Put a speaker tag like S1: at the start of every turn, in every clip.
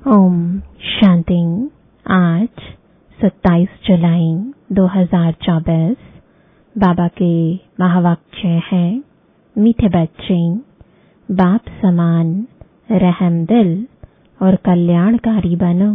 S1: ओम शांति। आज 27 जुलाई 2024 बाबा के महावाक्य हैं, मीठे बच्चे, बाप समान रहम दिल और कल्याणकारी बनो।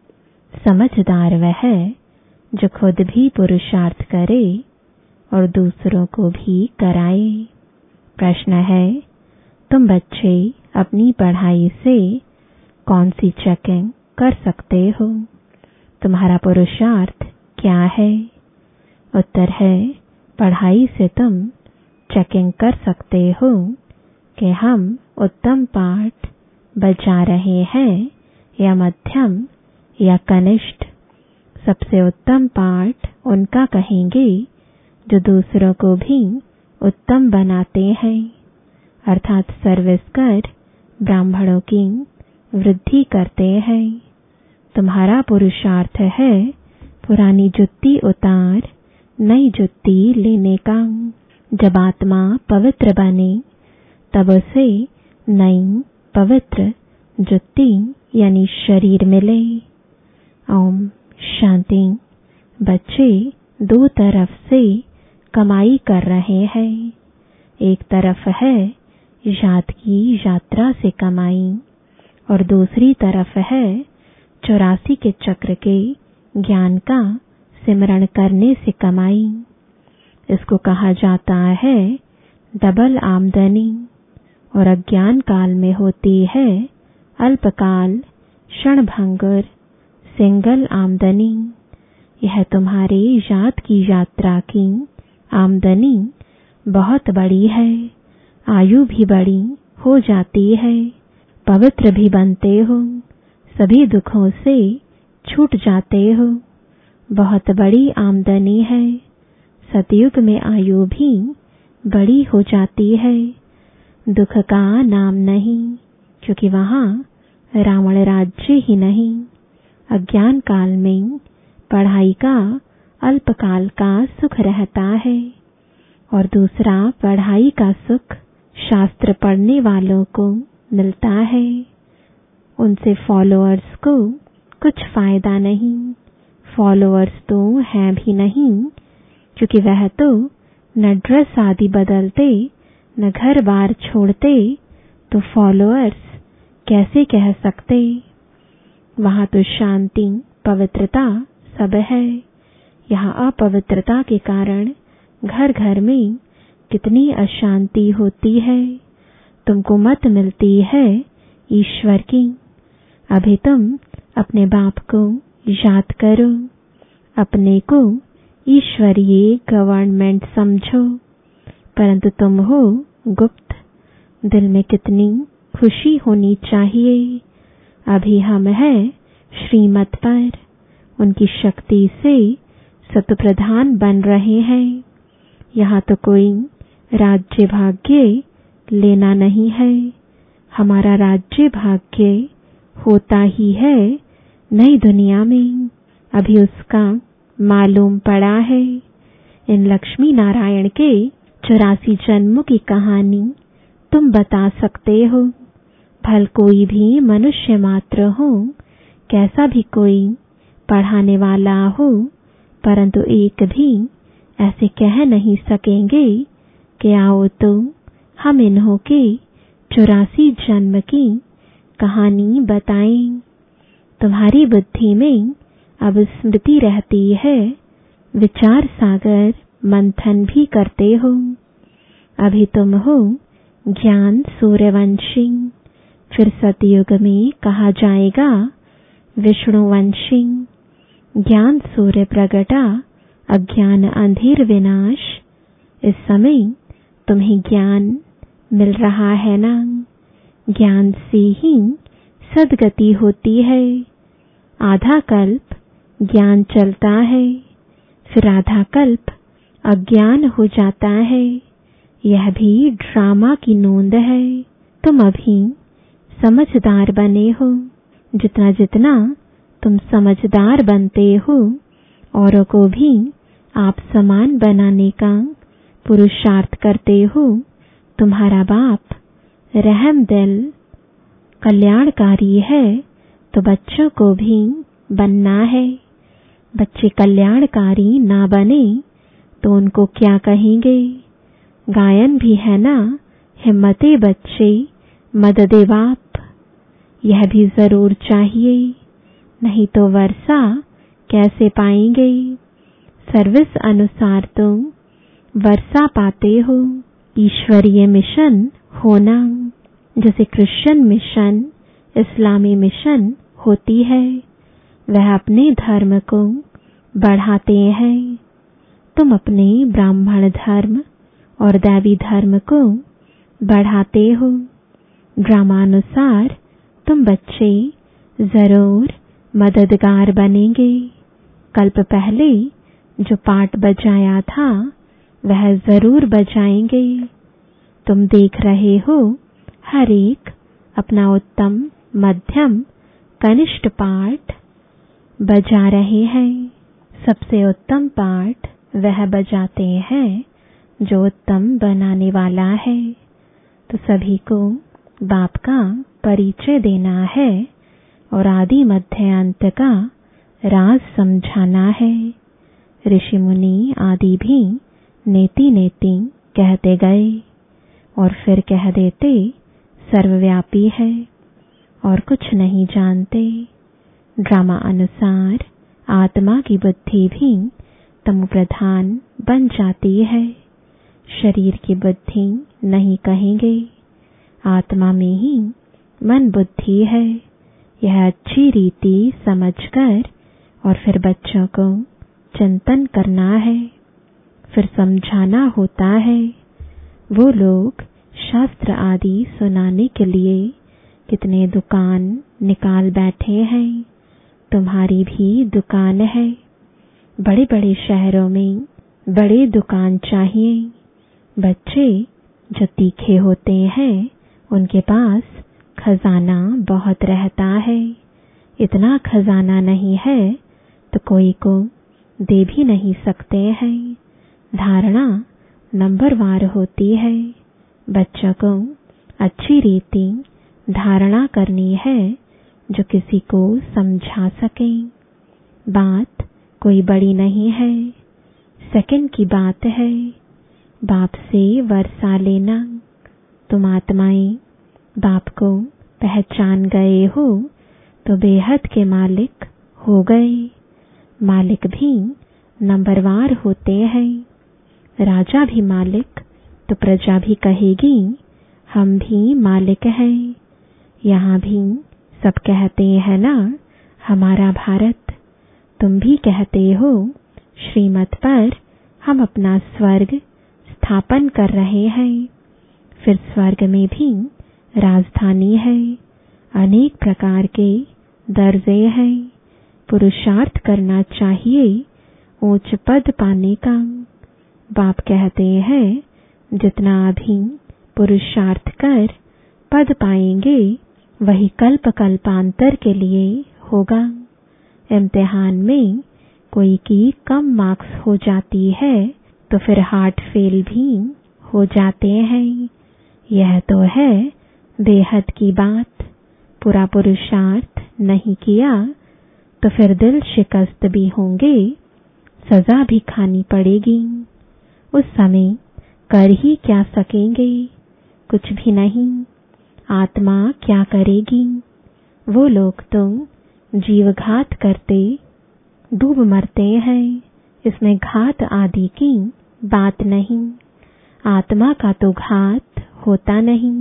S1: समझदार वह है जो खुद भी पुरुषार्थ करे और दूसरों को भी कराए। प्रश्न है, तुम बच्चे अपनी पढ़ाई से कौन सी चेकिंग कर सकते हो? तुम्हारा पुरुषार्थ क्या है? उत्तर है, पढ़ाई से तुम चेकिंग कर सकते हो कि हम उत्तम पाठ बजा रहे हैं या मध्यम या कनिष्ठ। सबसे उत्तम पाठ उनका कहेंगे जो दूसरों को भी उत्तम बनाते हैं, अर्थात सर्विस कर ब्राह्मणों की वृद्धि करते हैं। तुम्हारा पुरुषार्थ है पुरानी जुत्ती उतार नई जुत्ती लेने का। जब आत्मा पवित्र बने तब उसे नई पवित्र जुत्ती यानी शरीर मिले। ओम शांति। बच्चे दो तरफ से कमाई कर रहे हैं। एक तरफ है याद की यात्रा से कमाई और दूसरी तरफ है 84 के चक्र के ज्ञान का सिमरण करने से कमाई। इसको कहा जाता है डबल आमदनी और अज्ञान काल में होती है अल्पकाल क्षणभंगुर सिंगल आमदनी। यह तुम्हारे याद की यात्रा की आमदनी बहुत बड़ी है। आयु भी बड़ी हो जाती है, पवित्र भी बनते हो, सभी दुखों से छूट जाते हो। बहुत बड़ी आमदनी है। सतयुग में आयु भी बड़ी हो जाती है। दुख का नाम नहीं, क्योंकि वहां रावण राज्य ही नहीं। अज्ञान काल में पढ़ाई का अल्पकाल का सुख रहता है और दूसरा पढ़ाई का सुख शास्त्र पढ़ने वालों को मिलता है। उनसे फॉलोअर्स को कुछ फायदा नहीं। फॉलोअर्स तो हैं भी नहीं, क्योंकि वह तो न ड्रेस आदि बदलते न घर बार छोड़ते, तो फॉलोअर्स कैसे कह सकते? वहां तो शांति पवित्रता सब है। यहाँ अपवित्रता के कारण घर घर में कितनी अशांति होती है। तुमको मत मिलती है ईश्वर की। अभी तुम अपने बाप को याद करो, अपने को ईश्वरीय गवर्नमेंट समझो, परंतु तुम हो गुप्त। दिल में कितनी खुशी होनी चाहिए। अभी हम हैं श्रीमत पर, उनकी शक्ति से सतप्रधान बन रहे हैं। यहाँ तो कोई राज्य भाग्य लेना नहीं है। हमारा राज्य भाग्य होता ही है नई दुनिया में। अभी उसका मालूम पड़ा है। इन लक्ष्मी नारायण के 84 जन्मों की कहानी तुम बता सकते हो। भल कोई भी मनुष्य मात्र हो, कैसा भी कोई पढ़ाने वाला हो, परंतु एक भी ऐसे कह नहीं सकेंगे कि आओ तो हम इन्हों के 84 जन्म की कहानी बताएं। तुम्हारी बुद्धि में अब स्मृति रहती है, विचार सागर मंथन भी करते हो। अभी तुम हो ज्ञान सूर्यवंशी, फिर सतयुग में कहा जाएगा विष्णुवंशी। ज्ञान सूर्य प्रगटा अज्ञान अंधेर विनाश। इस समय तुम्हें ज्ञान मिल रहा है ना? ज्ञान से ही सद्गति होती है। आधा कल्प ज्ञान चलता है, फिर आधा कल्प अज्ञान हो जाता है। यह भी ड्रामा की नोंद है। तुम अभी समझदार बने हो। जितना जितना तुम समझदार बनते हो, औरों को भी आप समान बनाने का पुरुषार्थ करते हो। तुम्हारा बाप रहम दिल कल्याणकारी है, तो बच्चों को भी बनना है। बच्चे कल्याणकारी ना बने तो उनको क्या कहेंगे। गायन भी है ना, हिम्मते बच्चे मददे बाप। यह भी जरूर चाहिए, नहीं तो वर्षा कैसे पाएंगे। सर्विस अनुसार तुम वर्षा पाते हो। ईश्वरीय मिशन होना, जैसे क्रिश्चियन मिशन, इस्लामी मिशन होती है, वह अपने धर्म को बढ़ाते हैं। तुम अपने ब्राह्मण धर्म और दैवी धर्म को बढ़ाते हो। ड्रामानुसार तुम बच्चे जरूर मददगार बनेंगे। कल्प पहले जो पाठ बजाया था वह जरूर बजाएंगे। तुम देख रहे हो हर एक अपना उत्तम, मध्यम, कनिष्ठ पाठ बजा रहे हैं। सबसे उत्तम पाठ वह बजाते हैं जो उत्तम बनाने वाला है। तो सभी को बाप का परिचय देना है और आदि मध्य अंत का राज समझाना है। ऋषि मुनि आदि भी नेति नेति कहते गए और फिर कह देते सर्वव्यापी है और कुछ नहीं जानते। ड्रामा अनुसार आत्मा की बुद्धि भी तमो प्रधान बन जाती है। शरीर की बुद्धि नहीं कहेंगे, आत्मा में ही मन बुद्धि है। यह अच्छी रीति समझकर और फिर बच्चों को चिंतन करना है, फिर समझाना होता है। वो लोग शास्त्र आदि सुनाने के लिए कितने दुकान निकाल बैठे हैं। तुम्हारी भी दुकान है। बड़े बड़े शहरों में बड़े दुकान चाहिए। बच्चे जो तीखे होते हैं उनके पास खजाना बहुत रहता है। इतना खजाना नहीं है तो कोई को दे भी नहीं सकते हैं। धारणा नंबरवार होती है। बच्चों को अच्छी रीति धारणा करनी है जो किसी को समझा सके। बात कोई बड़ी नहीं है, सेकंड की बात है। बाप से वर्षा लेना। तुम आत्माएं बाप को पहचान गए हो तो बेहद के मालिक हो गए। मालिक भी नंबरवार होते हैं। राजा भी मालिक तो प्रजा भी कहेगी हम भी मालिक हैं। यहाँ भी सब कहते हैं ना हमारा भारत। तुम भी कहते हो श्रीमत पर हम अपना स्वर्ग स्थापन कर रहे हैं। फिर स्वर्ग में भी राजधानी है। अनेक प्रकार के दर्जे हैं। पुरुषार्थ करना चाहिए ऊंच पद पाने का। बाप कहते हैं जितना अभी पुरुषार्थ कर पद पाएंगे वही कल्प कल्पांतर के लिए होगा। इम्तिहान में कोई की कम मार्क्स हो जाती है तो फिर हार्ट फेल भी हो जाते हैं। यह तो है बेहद की बात। पूरा पुरुषार्थ नहीं किया तो फिर दिल शिकस्त भी होंगे, सजा भी खानी पड़ेगी। उस समय कर ही क्या सकेंगे, कुछ भी नहीं। आत्मा क्या करेगी। वो लोग तो जीवघात करते डूब मरते हैं। इसमें घात आदि की बात नहीं। आत्मा का तो घात होता नहीं,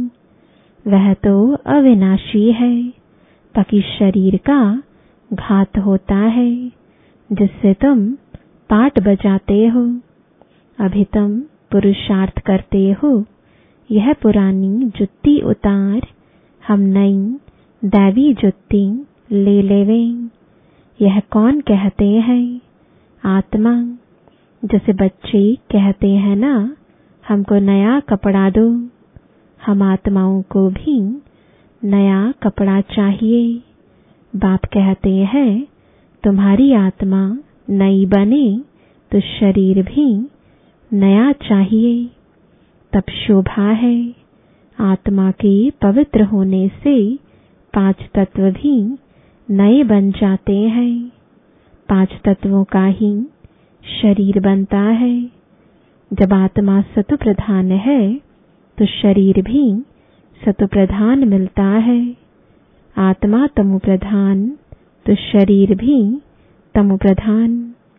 S1: वह तो अविनाशी है। बाकी शरीर का घात होता है जिससे तुम पाठ बजाते हो। अभी तुम पुरुषार्थ करते हो यह पुरानी जुत्ती उतार, हम नई दैवी जुत्ती ले लेवें। यह कौन कहते हैं? आत्मा। जैसे बच्चे कहते हैं ना हमको नया कपड़ा दो। हम आत्माओं को भी नया कपड़ा चाहिए। बाप कहते हैं तुम्हारी आत्मा नई बने तो शरीर भी नया चाहिए, तब शोभा है। आत्मा के पवित्र होने से 5 तत्व भी नए बन जाते हैं। 5 तत्वों का ही शरीर बनता है। जब आत्मा सत्व प्रधान है तो शरीर भी सत्व प्रधान मिलता है। आत्मा तमो प्रधान तो शरीर भी तमो प्रधान।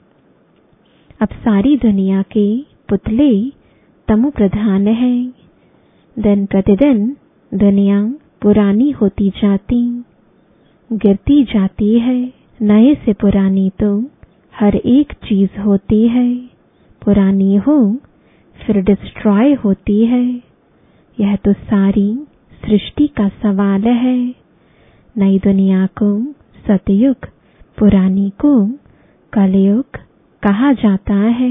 S1: अब सारी दुनिया के पुतले तमो प्रधान है। दिन प्रतिदिन दुनिया पुरानी होती जाती, गिरती जाती है। नए से पुरानी तो हर एक चीज होती है। पुरानी हो फिर डिस्ट्रॉय होती है। यह तो सारी सृष्टि का सवाल है। नई दुनिया को सतयुग, पुरानी को कलयुग कहा जाता है।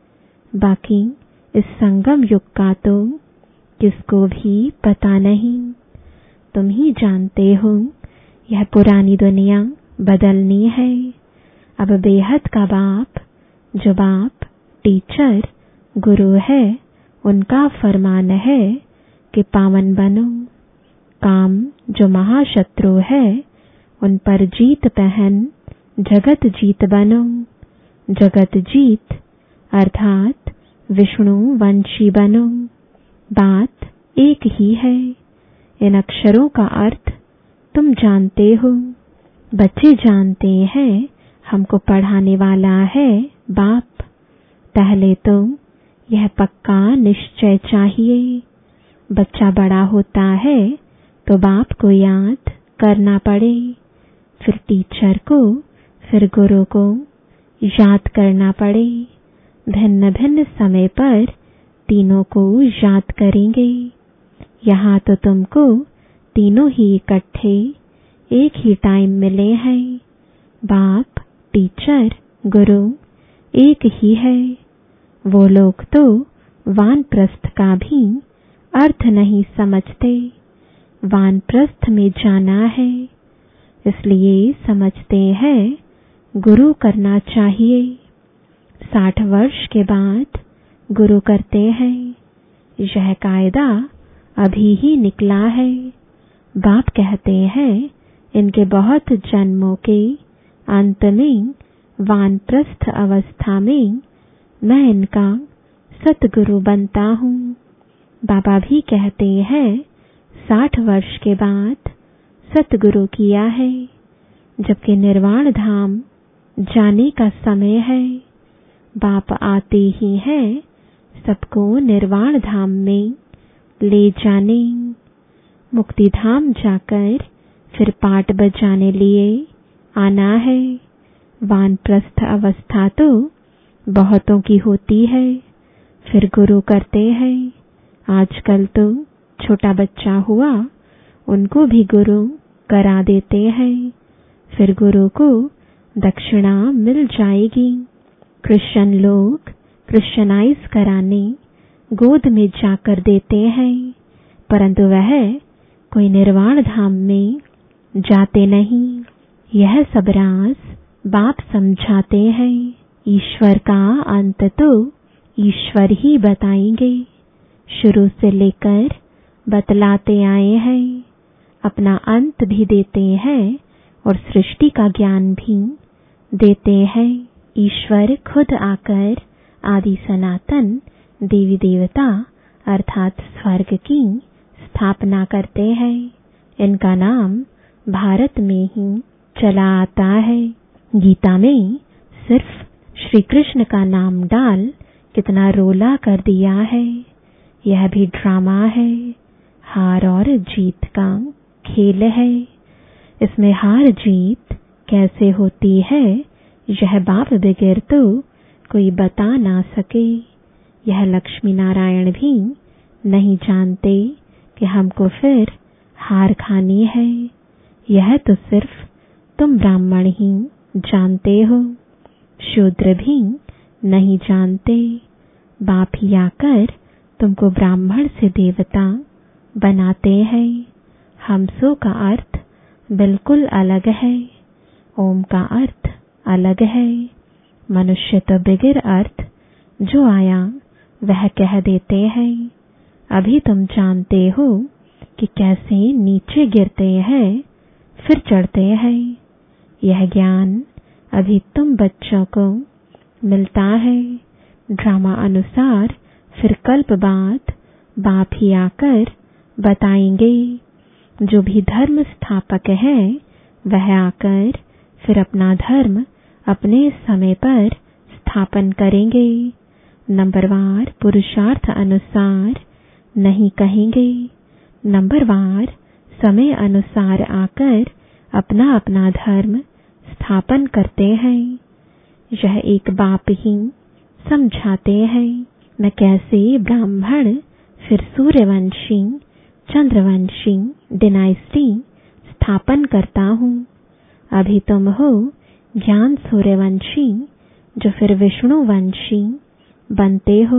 S1: बाकी इस संगम युग का तो किसको भी पता नहीं। तुम ही जानते हो यह पुरानी दुनिया बदलनी है। अब बेहद का बाप, जो बाप टीचर गुरु है, उनका फरमान है कि पावन बनो। काम जो महाशत्रु है उन पर जीत पहन जगत जीत बनो। जगत जीत अर्थात विष्णु वंशी बनो। बात एक ही है। इन अक्षरों का अर्थ तुम जानते हो। बच्चे जानते हैं हमको पढ़ाने वाला है बाप। पहले तो यह पक्का निश्चय चाहिए। बच्चा बड़ा होता है तो बाप को याद करना पड़े, फिर टीचर को, फिर गुरु को याद करना पड़े। भिन्न भिन्न समय पर तीनों को याद करेंगे। यहाँ तो तुमको तीनों ही इकट्ठे एक ही टाइम मिले हैं। बाप, टीचर, गुरु एक ही है। वो लोग तो वानप्रस्थ का भी अर्थ नहीं समझते। वानप्रस्थ में जाना है, इसलिए समझते हैं गुरु करना चाहिए। 60 वर्ष के बाद गुरु करते हैं। यह कायदा अभी ही निकला है। बाप कहते हैं इनके बहुत जन्मों के अंत में वानप्रस्थ अवस्था में मैं इनका सतगुरु बनता हूँ। बाबा भी कहते हैं 60 वर्ष के बाद सतगुरु किया है, जबकि निर्वाण धाम जाने का समय है। बाप आते ही हैं सबको निर्वाण धाम में ले जाने। मुक्ति धाम जाकर फिर पाट बजाने लिए आना है। वानप्रस्थ अवस्था तो बहुतों की होती है, फिर गुरु करते हैं। आजकल तो छोटा बच्चा हुआ उनको भी गुरु करा देते हैं, फिर गुरु को दक्षिणा मिल जाएगी। क्रिश्चियन लोग क्रिश्चियनाइज कराने गोद में जाकर देते हैं, परंतु वह कोई निर्वाण धाम में जाते नहीं। यह सब राज बाप समझाते हैं। ईश्वर का अंत तो ईश्वर ही बताएंगे। शुरू से लेकर बतलाते आए हैं। अपना अंत भी देते हैं और सृष्टि का ज्ञान भी देते हैं। ईश्वर खुद आकर आदि सनातन देवी देवता अर्थात स्वर्ग की स्थापना करते हैं। इनका नाम भारत में ही चला आता है। गीता में सिर्फ श्री कृष्ण का नाम डाल कितना रोला कर दिया है। यह भी ड्रामा है, हार और जीत का खेल है। इसमें हार जीत कैसे होती है यह बाप बगैर तो कोई बता ना सके। यह लक्ष्मी नारायण भी नहीं जानते कि हमको फिर हार खानी है। यह तो सिर्फ तुम ब्राह्मण ही जानते हो, शूद्र भी नहीं जानते। बाप ही आकर तुमको ब्राह्मण से देवता बनाते हैं। हमसो का अर्थ बिल्कुल अलग है, ओम का अर्थ अलग है। मनुष्य तो बगैर अर्थ जो आया वह कह देते हैं। अभी तुम जानते हो कि कैसे नीचे गिरते हैं फिर चढ़ते हैं। यह ज्ञान अभी तुम बच्चों को मिलता है। ड्रामा अनुसार फिर कल्प बाद बाप ही आकर बताएंगे। जो भी धर्म स्थापक है वह आकर फिर अपना धर्म अपने समय पर स्थापन करेंगे। नंबरवार पुरुषार्थ अनुसार नहीं कहेंगे। नंबरवार समय अनुसार आकर अपना अपना धर्म स्थापन करते हैं। यह एक बाप ही समझाते हैं। मैं कैसे ब्राह्मण फिर सूर्यवंशी चंद्रवंशी डिनाइस्टी स्थापन करता हूँ। अभी तुम हो ज्ञान सूर्यवंशी जो फिर विष्णुवंशी बनते हो।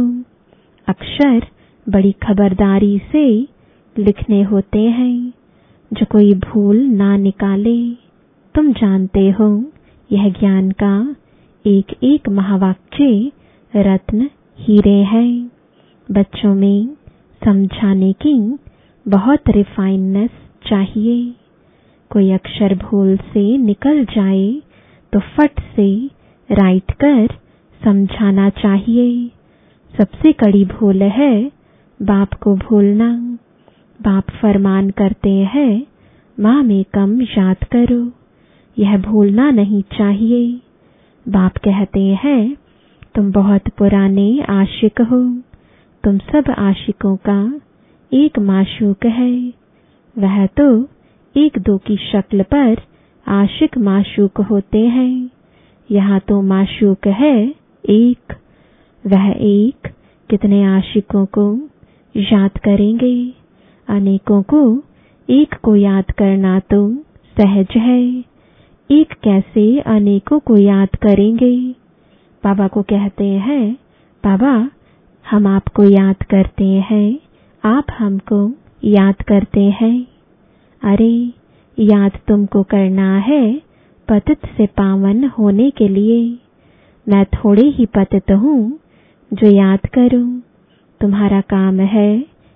S1: अक्षर बड़ी खबरदारी से लिखने होते हैं जो कोई भूल ना निकाले। तुम जानते हो यह ज्ञान का एक एक महावाक्य रत्न हीरे हैं। बच्चों में समझाने की बहुत रिफाइननेस चाहिए। कोई अक्षर भूल से निकल जाए तो फट से राइट कर समझाना चाहिए। सबसे कड़ी भूल है बाप को भूलना। बाप फरमान करते हैं माँ में कम याद करो। यह भूलना नहीं चाहिए। बाप कहते हैं तुम बहुत पुराने आशिक हो। तुम सब आशिकों का एक माशूक है। वह तो एक दो की शक्ल पर आशिक माशूक होते हैं। यहाँ तो माशूक है एक। वह एक कितने आशिकों को याद करेंगे। अनेकों को एक को याद करना तो सहज है। एक कैसे अनेकों को याद करेंगे। बाबा को कहते हैं बाबा हम आपको याद करते हैं, आप हमको याद करते हैं। अरे याद तुमको करना है पतित से पावन होने के लिए। मैं थोड़े ही पतित हूँ जो याद करूं। तुम्हारा काम है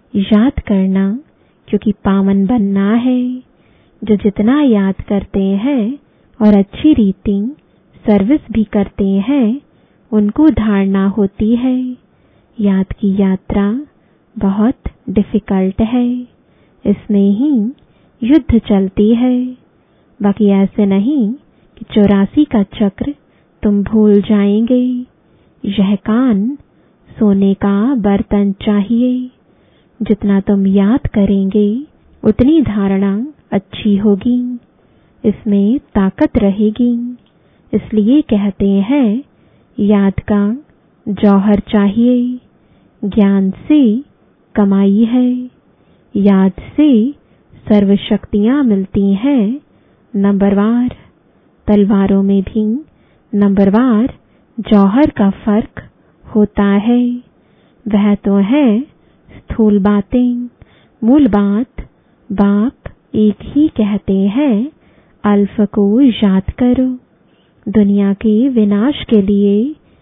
S1: याद करना क्योंकि पावन बनना है। जो जितना याद करते हैं और अच्छी रीति सर्विस भी करते हैं उनको धारणा होती है। याद की यात्रा बहुत डिफिकल्ट है। इसमें ही युद्ध चलती है। बाकी ऐसे नहीं कि 84 का चक्र तुम भूल जाएंगे। यह कान सोने का बर्तन चाहिए। जितना तुम याद करेंगे उतनी धारणा अच्छी होगी। इसमें ताकत रहेगी। इसलिए कहते हैं याद का जौहर चाहिए। ज्ञान से कमाई है। याद से सर्व शक्तियां मिलती हैं। नंबरवार तलवारों में भी नंबरवार जौहर का फर्क होता है। वह तो है स्थूल बातें। मूल बात बाप एक ही कहते हैं अल्फ को याद करो। दुनिया के विनाश के लिए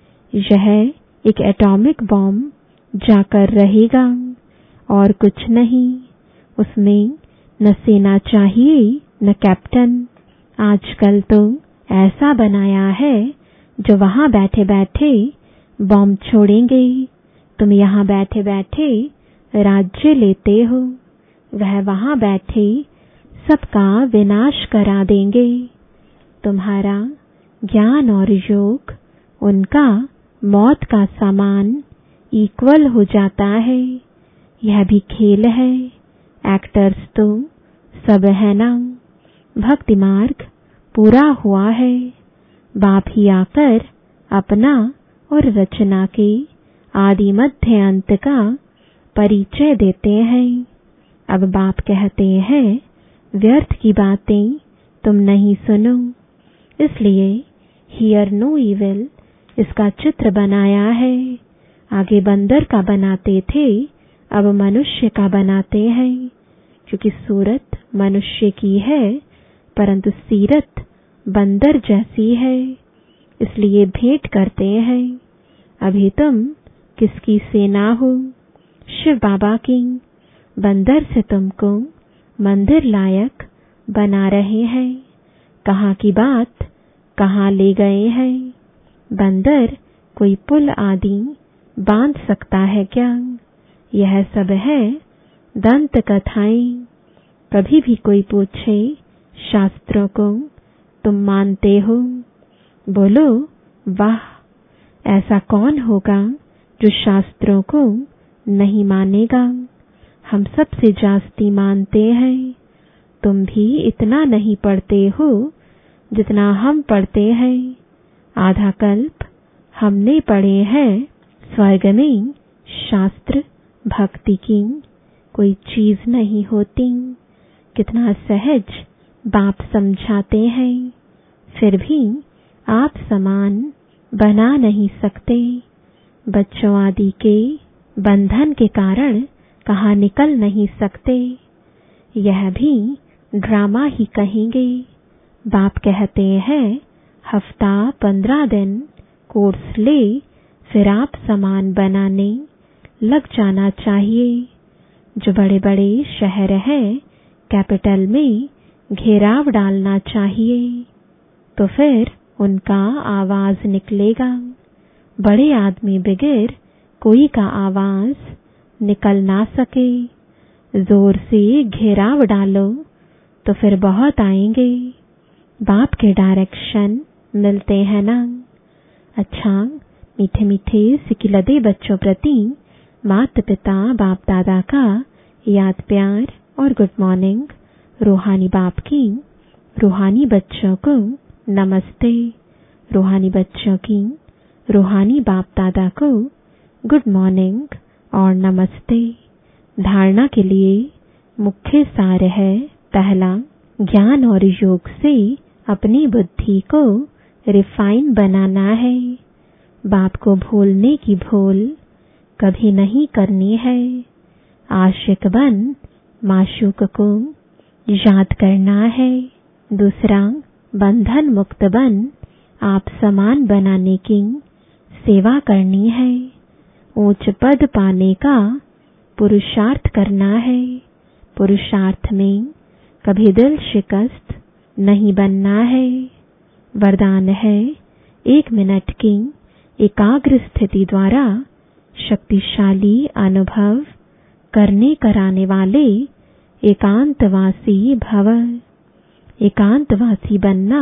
S1: यह एक एटॉमिक बॉम्ब जाकर रहेगा और कुछ नहीं। उसमें न सेना चाहिए न कैप्टन। आजकल तो ऐसा बनाया है जो वहां बैठे बैठे बॉम्ब छोड़ेंगे। तुम यहाँ बैठे बैठे राज्य लेते हो। वह वहां बैठे सबका विनाश करा देंगे। तुम्हारा ज्ञान और योग उनका मौत का सामान इक्वल हो जाता है। यह भी खेल है। एक्टर्स तो सब है ना। भक्ति मार्ग पूरा हुआ है। बाप ही आकर अपना और रचना के आदि मध्य अंत का परिचय देते हैं। अब बाप कहते हैं व्यर्थ की बातें तुम नहीं सुनो। इसलिए हियर नो इविल इसका चित्र बनाया है। आगे बंदर का बनाते थे, अब मनुष्य का बनाते हैं। क्योंकि सूरत मनुष्य की है परंतु सीरत बंदर जैसी है। इसलिए भेंट करते हैं। अभी तुम किसकी सेना हो? शिव बाबा की। बंदर से तुमको मंदिर लायक बना रहे हैं। कहाँ की बात कहाँ ले गए हैं। बंदर कोई पुल आदि बांध सकता है क्या? यह सब है दंत कथाएं। कभी भी कोई पूछे शास्त्रों को तुम मानते हो? बोलो वाह, ऐसा कौन होगा जो शास्त्रों को नहीं मानेगा। हम सबसे जास्ती मानते हैं। तुम भी इतना नहीं पढ़ते हो जितना हम पढ़ते हैं। आधा कल्प हमने पढ़े हैं स्वर्ग में शास्त्र भक्ति की कोई चीज नहीं होती। कितना सहज बाप समझाते हैं। फिर भी आप समान बना नहीं सकते। बच्चों आदि के बंधन के कारण कहाँ निकल नहीं सकते। यह भी ड्रामा ही कहेंगे। बाप कहते हैं हफ्ता 15 दिन कोर्स ले, फिर आप समान बनाने लग जाना चाहिए। जो बड़े बड़े शहर हैं कैपिटल में घेराव डालना चाहिए, तो फिर उनका आवाज निकलेगा। बड़े आदमी बगैर कोई का आवाज निकल ना सके। जोर से घेराव डालो तो फिर बहुत आएंगे। बाप के डायरेक्शन मिलते हैं ना। अच्छा, मीठे मीठे सिकिलदे बच्चों प्रति माता पिता बाप दादा का याद प्यार और गुड मॉर्निंग। रूहानी बाप की रूहानी बच्चों को नमस्ते। रूहानी बच्चों की रूहानी बाप दादा को गुड मॉर्निंग और नमस्ते। धारणा के लिए मुख्य सार है, पहला, ज्ञान और योग से अपनी बुद्धि को रिफाइन बनाना है। बाप को भूलने की भूल कभी नहीं करनी है। आशिक बन माशूक को याद करना है। दूसरा, बंधन मुक्त बन आप समान बनाने की सेवा करनी है। ऊंच पद पाने का पुरुषार्थ करना है। पुरुषार्थ में कभी दिल शिकस्त नहीं बनना है। वरदान है 1 मिनट की एकाग्र स्थिति द्वारा शक्तिशाली अनुभव करने कराने वाले एकांतवासी भव। एकांतवासी बनना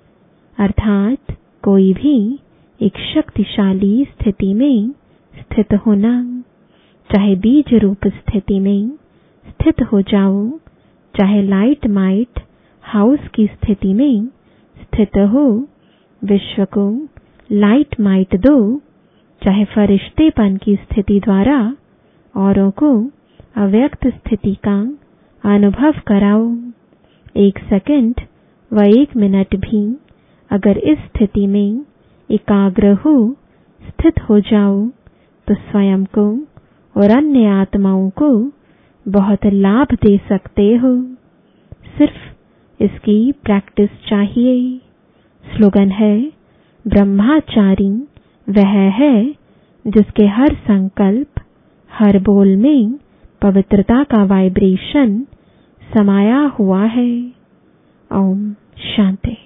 S1: अर्थात कोई भी एक शक्तिशाली स्थिति में स्थित होना। चाहे बीज रूप स्थिति में स्थित हो जाओ, चाहे लाइट माइट हाउस की स्थिति में स्थित हो, विश्व को लाइट माइट दो। चाहे फरिश्तेपन की स्थिति द्वारा औरों को अव्यक्त स्थिति का अनुभव कराओ। 1 सेकंड व 1 मिनट भी अगर इस स्थिति में एकाग्र हो स्थित हो जाओ तो स्वयं को और अन्य आत्माओं को बहुत लाभ दे सकते हो। सिर्फ इसकी प्रैक्टिस चाहिए। स्लोगन है, ब्रह्मचारी वह है जिसके हर संकल्प हर बोल में पवित्रता का वाइब्रेशन समाया हुआ है। ओम शांति।